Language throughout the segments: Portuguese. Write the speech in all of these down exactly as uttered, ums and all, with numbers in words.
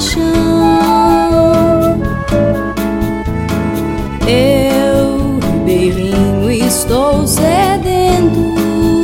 paixão. Eu, ribeirinho, estou sedento,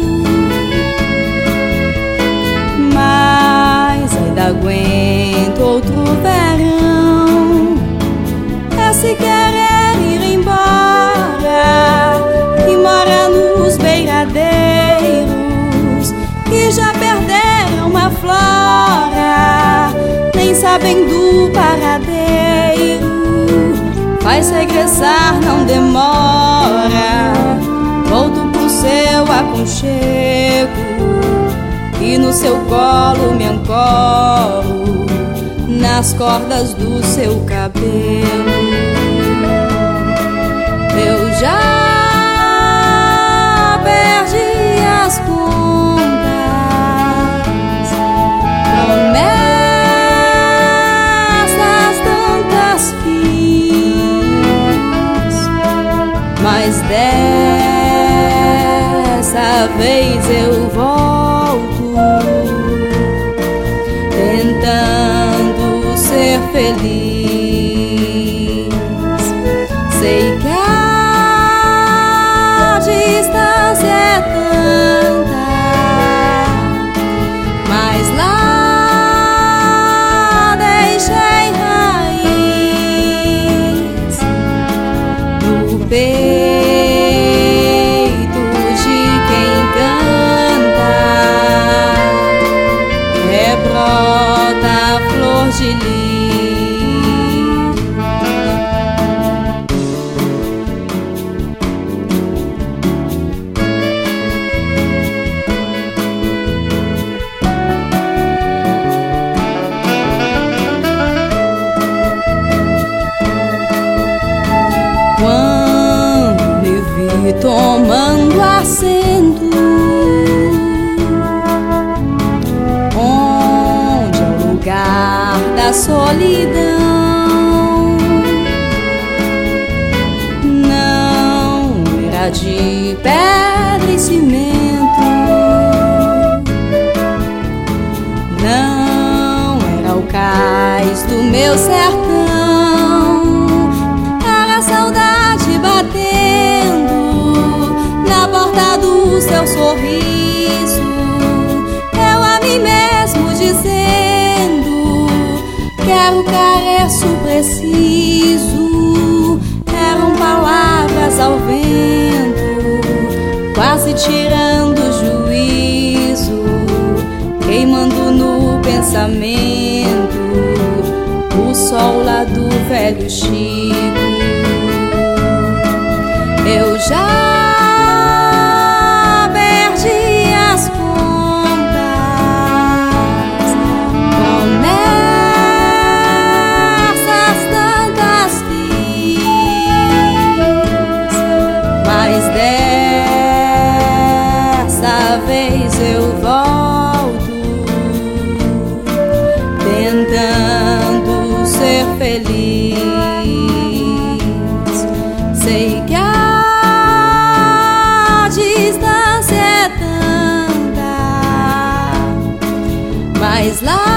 mas ainda aguento outro verão. É se querer ir embora e mora nos beiradeiros que já perderam a flora, nem sabem do paradeiro. Faz regressar, não demora, volto pro seu aconchego e no seu colo me ancoro, nas cordas do seu cabelo. Eu já perdi as contas, promessas tantas fiz, mas dessa vez eu volto, tentando ser feliz. Sei que a distância é tanta, mas lá deixei raiz no peito de quem canta. Rebrota a flor de lis. Quando me vi tomando assento onde é o lugar da solidão, não era de pedra e cimento, não era o cais do meu sertão. Era a saudade batendo na porta do seu sorriso, eu a mim mesmo dizendo: quero careço preciso. Eram palavras ao vento, quase tirando o juízo, queimando no pensamento o sol lá do velho Chico. Eu já perdi as contas, promessas tantas fiz, mas dessa vez eu volto, tentando ser feliz. Sei que a distância é tanta, mas lá